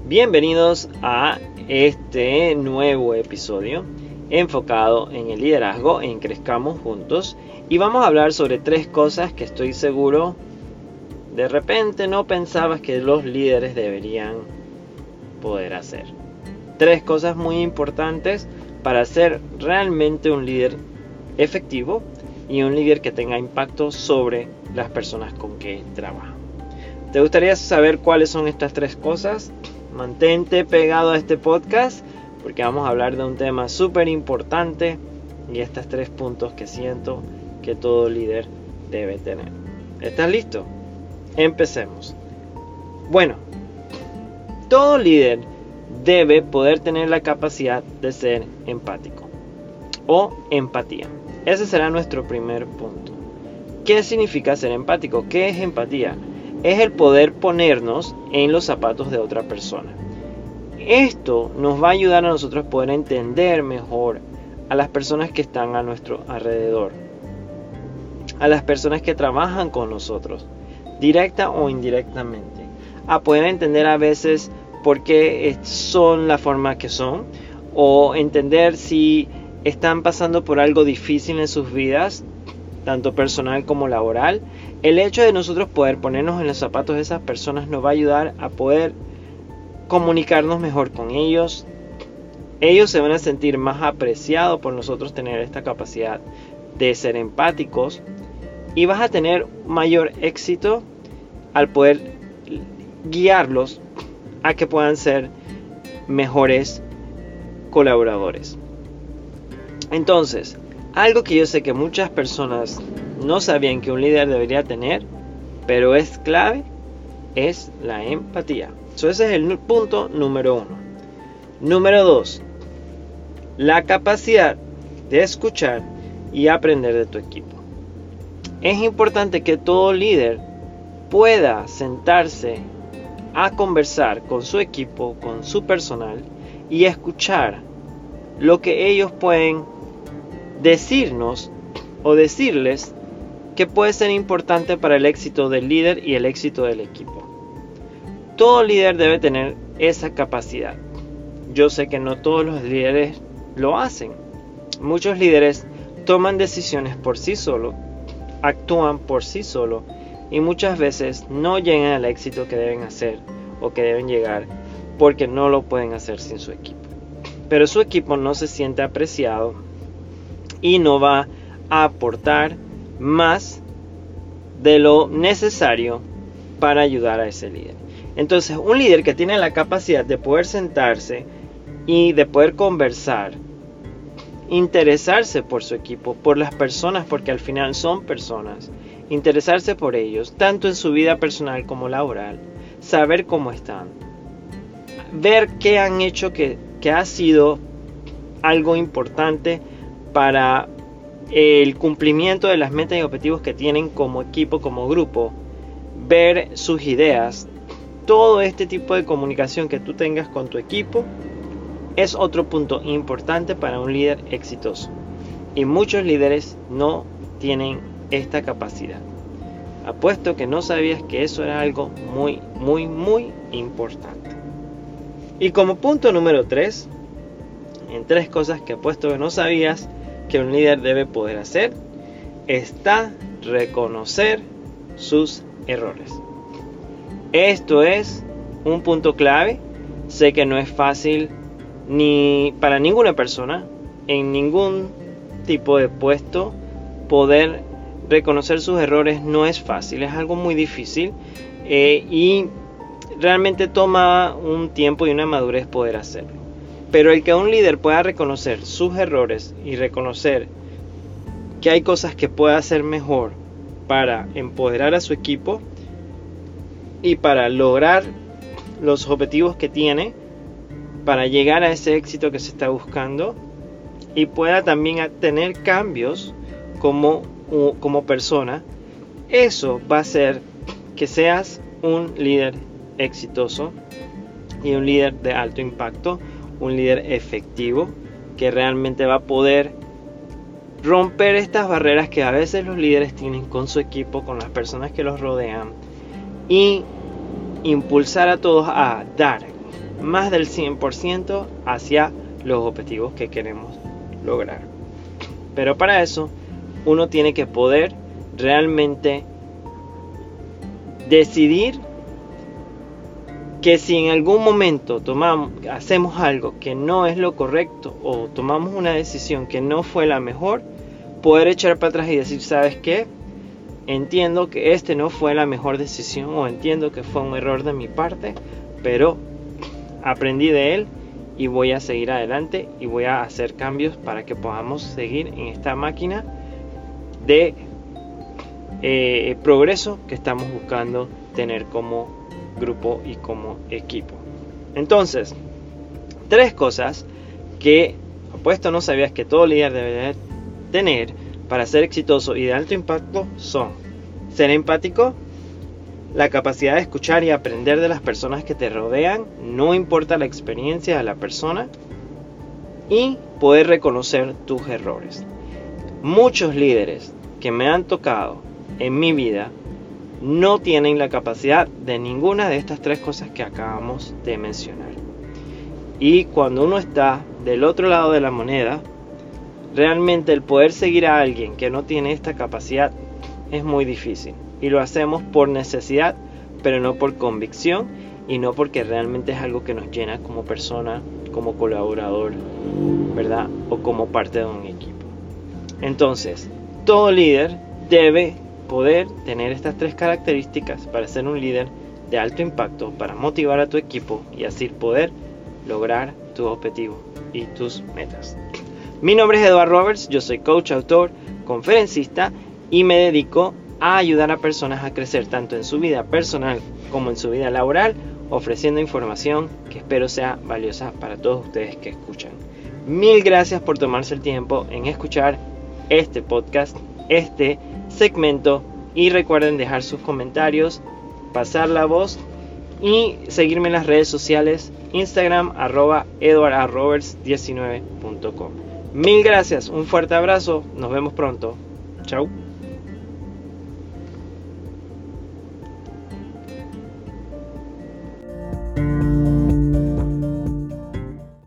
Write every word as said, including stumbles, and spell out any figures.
Bienvenidos a este nuevo episodio enfocado en el liderazgo en Crezcamos Juntos, y vamos a hablar sobre tres cosas que estoy seguro de repente no pensabas que los líderes deberían poder hacer. Tres cosas muy importantes para ser realmente un líder efectivo y un líder que tenga impacto sobre las personas con que trabaja. ¿Te gustaría saber cuáles son estas tres cosas? Mantente pegado a este podcast porque vamos a hablar de un tema súper importante y estos tres puntos que siento que todo líder debe tener. ¿Estás listo? Empecemos. Bueno, todo líder debe poder tener la capacidad de ser empático o empatía. Ese será nuestro primer punto. ¿Qué significa ser empático? ¿Qué es empatía? Es el poder ponernos en los zapatos de otra persona. Esto nos va a ayudar a nosotros a poder entender mejor a las personas que están a nuestro alrededor, a las personas que trabajan con nosotros, directa o indirectamente, a poder entender a veces por qué son la forma que son, o entender si están pasando por algo difícil en sus vidas, tanto personal como laboral. El hecho de nosotros poder ponernos en los zapatos de esas personas nos va a ayudar a poder comunicarnos mejor con ellos. Ellos se van a sentir más apreciados por nosotros tener esta capacidad de ser empáticos, y vas a tener mayor éxito al poder guiarlos a que puedan ser mejores colaboradores. Entonces, algo que yo sé que muchas personas no sabían que un líder debería tener, pero es clave, es la empatía. So, ese es el punto número uno. Número dos, la capacidad de escuchar y aprender de tu equipo. Es importante que todo líder pueda sentarse a conversar con su equipo, con su personal, y escuchar lo que ellos pueden decirnos o decirles que puede ser importante para el éxito del líder y el éxito del equipo. Todo líder debe tener esa capacidad. Yo sé que no todos los líderes lo hacen. Muchos líderes toman decisiones por sí solos, actúan por sí solos, y muchas veces no llegan al éxito que deben hacer o que deben llegar porque no lo pueden hacer sin su equipo. Pero su equipo no se siente apreciado y no va a aportar más de lo necesario para ayudar a ese líder. Entonces, un líder que tiene la capacidad de poder sentarse y de poder conversar, interesarse por su equipo, por las personas, porque al final son personas, interesarse por ellos, tanto en su vida personal como laboral, saber cómo están, ver qué han hecho que, que ha sido algo importante para el cumplimiento de las metas y objetivos que tienen como equipo, como grupo, ver sus ideas. Todo este tipo de comunicación que tú tengas con tu equipo es otro punto importante para un líder exitoso. Y muchos líderes no tienen esta capacidad. Apuesto que no sabías que eso era algo muy, muy, muy importante. Y como punto número tres, en tres cosas que apuesto que no sabías que un líder debe poder hacer, está reconocer sus errores. Esto es un punto clave. Sé que no es fácil ni para ninguna persona, en ningún tipo de puesto, poder reconocer sus errores. No es fácil, es algo muy difícil, eh, y realmente toma un tiempo y una madurez poder hacerlo. Pero el que un líder pueda reconocer sus errores y reconocer que hay cosas que puede hacer mejor para empoderar a su equipo y para lograr los objetivos que tiene, para llegar a ese éxito que se está buscando, y pueda también tener cambios como, como persona, eso va a hacer que seas un líder exitoso y un líder de alto impacto, un líder efectivo que realmente va a poder romper estas barreras que a veces los líderes tienen con su equipo, con las personas que los rodean, y impulsar a todos a dar, más del cien por ciento hacia los objetivos que queremos lograr. Pero para eso uno tiene que poder realmente decidir que si en algún momento tomamos, hacemos algo que no es lo correcto o tomamos una decisión que no fue la mejor, poder echar para atrás y decir, ¿sabes qué? Entiendo que este no fue la mejor decisión o entiendo que fue un error de mi parte, pero aprendí de él y voy a seguir adelante y voy a hacer cambios para que podamos seguir en esta máquina de eh, progreso que estamos buscando tener como grupo y como equipo. Entonces, tres cosas que apuesto no sabías que todo líder debería tener para ser exitoso y de alto impacto son: ser empático, la capacidad de escuchar y aprender de las personas que te rodean, no importa la experiencia de la persona, y poder reconocer tus errores. Muchos líderes que me han tocado en mi vida no tienen la capacidad de ninguna de estas tres cosas que acabamos de mencionar. Y cuando uno está del otro lado de la moneda, realmente el poder seguir a alguien que no tiene esta capacidad es muy difícil. Y lo hacemos por necesidad, pero no por convicción y no porque realmente es algo que nos llena como persona, como colaborador, ¿verdad? O como parte de un equipo. Entonces, todo líder debe poder tener estas tres características para ser un líder de alto impacto, para motivar a tu equipo y así poder lograr tus objetivos y tus metas. Mi nombre es Eduardo Roberts, yo soy coach, autor, conferencista y me dedico a ayudar a personas a crecer tanto en su vida personal como en su vida laboral, ofreciendo información que espero sea valiosa para todos ustedes que escuchan. Mil gracias por tomarse el tiempo en escuchar este podcast, este segmento, y recuerden dejar sus comentarios, pasar la voz y seguirme en las redes sociales, Instagram arroba eduard roberts diecinueve punto com. Mil gracias, un fuerte abrazo, nos vemos pronto, chau.